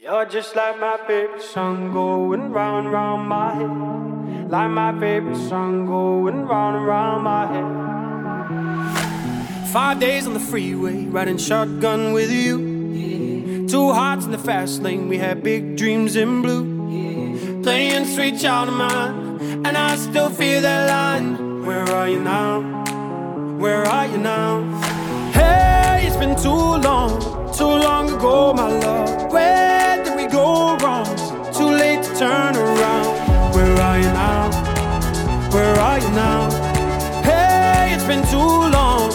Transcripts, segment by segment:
You're just like my favorite song going round and round my head. Like my favorite song going round and round my head. 5 days on the freeway, riding shotgun with you. Yeah. 2 hearts in the fast lane, we had big dreams in blue. Yeah. Playing Sweet Child of Mine, and I still feel that line. Where are you now? Where are you now? Hey, it's been too long ago, my love. Where did we go wrong? Too late to turn around. Where are you now? Where are you now? Hey, it's been too long.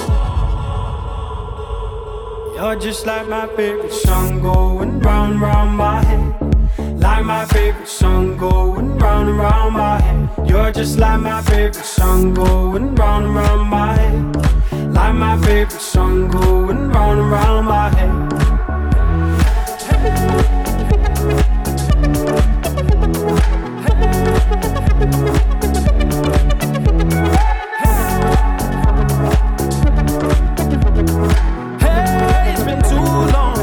You're just like my favorite song going round and round my head. Like my favorite song going round and round my head. You're just like my favorite song going round and round my head. Like my favorite song going round and round my head. Hey, it's been too long.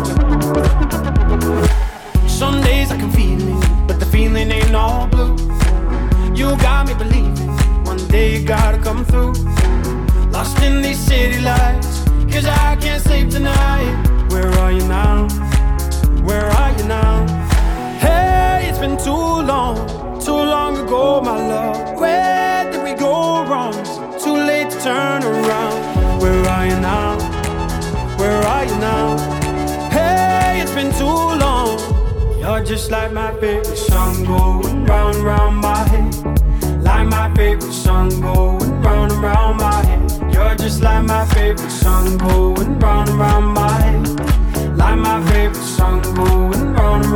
Some days I can feel it, but the feeling ain't all blue. You got me believing one day you gotta come through. Lost in these city lights, 'cause I can't sleep tonight. Where are you now? Where are you now? Hey, it's been too long ago, my love. Where did we go wrong? Too late to turn around. Where are you now? Where are you now? Hey, it's been too long. You're just like my favorite song going round and round my head. Like my favorite song going round and round my head. You're just like my favorite song going round and round my head. Like my favorite song going round and